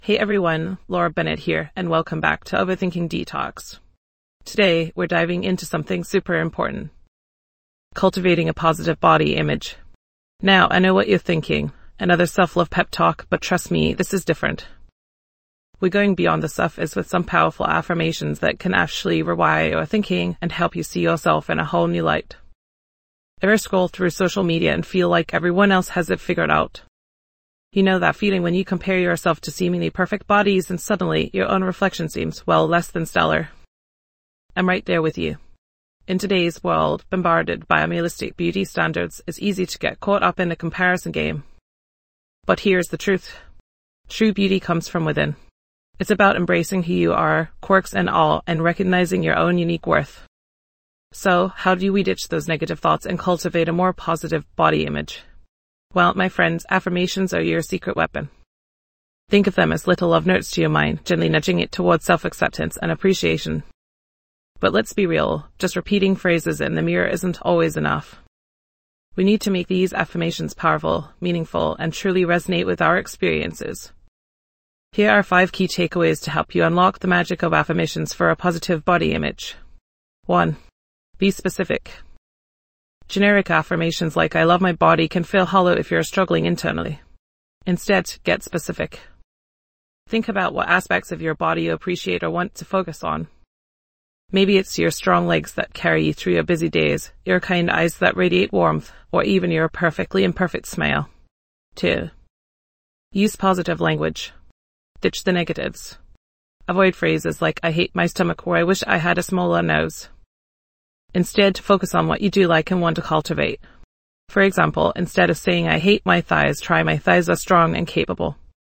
Hey everyone, Laura Bennett here, and welcome back to Overthinking Detox. Today, we're diving into something super important. Cultivating a positive body image. Now, I know what you're thinking. Another self-love pep talk, but trust me, this is different. We're going beyond the surface with some powerful affirmations that can actually rewire your thinking and help you see yourself in a whole new light. Ever scroll through social media and feel like everyone else has it figured out? You know that feeling when you compare yourself to seemingly perfect bodies and suddenly your own reflection seems, well, less than stellar. I'm right there with you. In today's world, bombarded by unrealistic beauty standards, it's easy to get caught up in the comparison game. But here's the truth. True beauty comes from within. It's about embracing who you are, quirks and all, and recognizing your own unique worth. So, how do we ditch those negative thoughts and cultivate a more positive body image? Well, my friends, affirmations are your secret weapon. Think of them as little love notes to your mind, gently nudging it towards self-acceptance and appreciation. But let's be real, just repeating phrases in the mirror isn't always enough. We need to make these affirmations powerful, meaningful, and truly resonate with our experiences. Here are 5 key takeaways to help you unlock the magic of affirmations for a positive body image. 1. Be specific. Generic affirmations like "I love my body" can feel hollow if you're struggling internally. Instead, get specific. Think about what aspects of your body you appreciate or want to focus on. Maybe it's your strong legs that carry you through your busy days, your kind eyes that radiate warmth, or even your perfectly imperfect smile. 2. Use positive language. Ditch the negatives. Avoid phrases like "I hate my stomach" or "I wish I had a smaller nose." Instead, focus on what you do like and want to cultivate. For example, instead of saying "I hate my thighs," try "My thighs are strong and capable."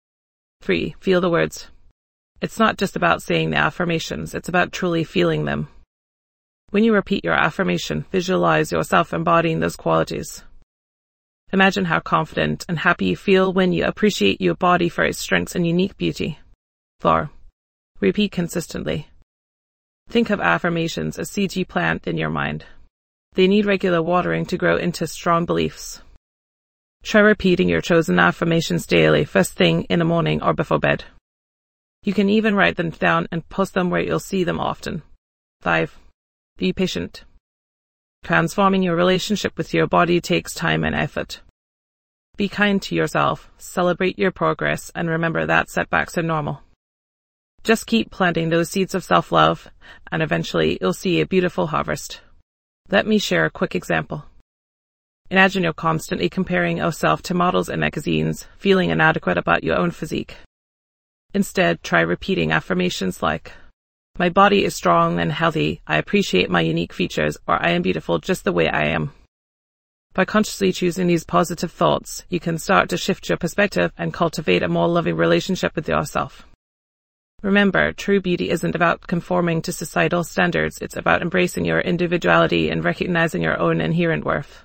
3. Feel the words. It's not just about saying the affirmations, it's about truly feeling them. When you repeat your affirmation, visualize yourself embodying those qualities. Imagine how confident and happy you feel when you appreciate your body for its strengths and unique beauty. 4. Repeat consistently. Think of affirmations as seeds you plant in your mind. They need regular watering to grow into strong beliefs. Try repeating your chosen affirmations daily, first thing in the morning or before bed. You can even write them down and post them where you'll see them often. 5. Be patient. Transforming your relationship with your body takes time and effort. Be kind to yourself, celebrate your progress, and remember that setbacks are normal. Just keep planting those seeds of self-love, and eventually you'll see a beautiful harvest. Let me share a quick example. Imagine you're constantly comparing yourself to models in magazines, feeling inadequate about your own physique. Instead, try repeating affirmations like, "My body is strong and healthy, I appreciate my unique features," or "I am beautiful just the way I am." By consciously choosing these positive thoughts, you can start to shift your perspective and cultivate a more loving relationship with yourself. Remember, true beauty isn't about conforming to societal standards, it's about embracing your individuality and recognizing your own inherent worth.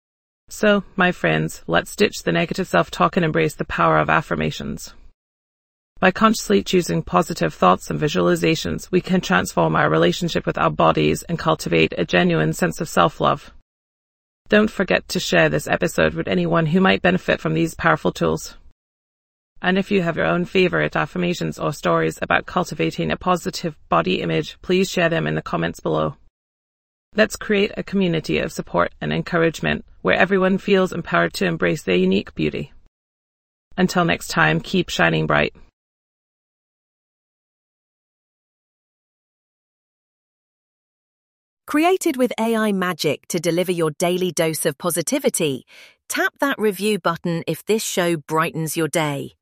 So, my friends, let's ditch the negative self-talk and embrace the power of affirmations. By consciously choosing positive thoughts and visualizations, we can transform our relationship with our bodies and cultivate a genuine sense of self-love. Don't forget to share this episode with anyone who might benefit from these powerful tools. And if you have your own favorite affirmations or stories about cultivating a positive body image, please share them in the comments below. Let's create a community of support and encouragement where everyone feels empowered to embrace their unique beauty. Until next time, keep shining bright. Created with AI magic to deliver your daily dose of positivity, tap that review button if this show brightens your day.